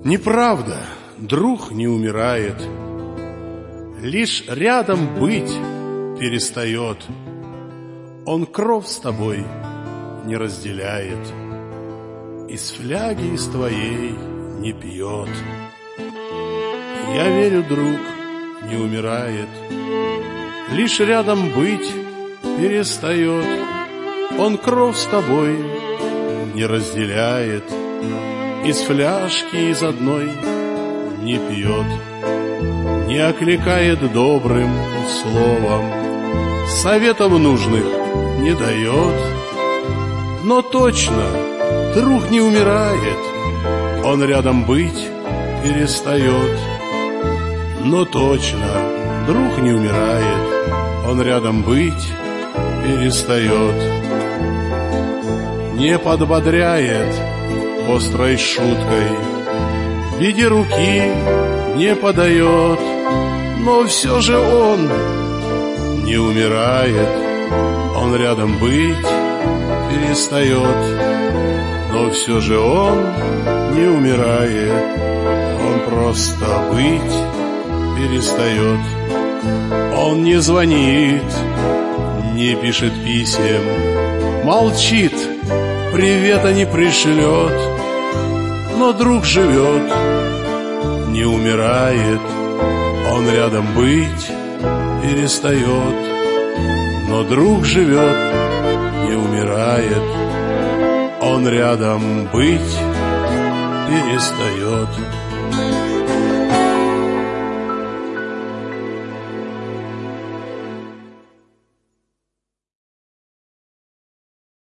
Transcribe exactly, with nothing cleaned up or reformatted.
Неправда, друг не умирает, лишь рядом быть перестает. Он кров с тобой не разделяет, из фляги из твоей не пьет. Я верю, друг не умирает, лишь рядом быть перестает. Он кров с тобой не разделяет, из фляжки из одной не пьет. Не окликает добрым словом, советов нужных не дает. Но точно друг не умирает, он рядом быть перестает. Но точно друг не умирает, он рядом быть перестает. Не подбодряет острой шуткой, в виде руки не подает, но все же он не умирает, он рядом быть перестает. Но все же он не умирает, он просто быть перестает. Он не звонит, не пишет писем, молчит, привета не пришлет. Но друг живет, не умирает, он рядом быть перестает. Но друг живет, не умирает, он рядом быть перестает.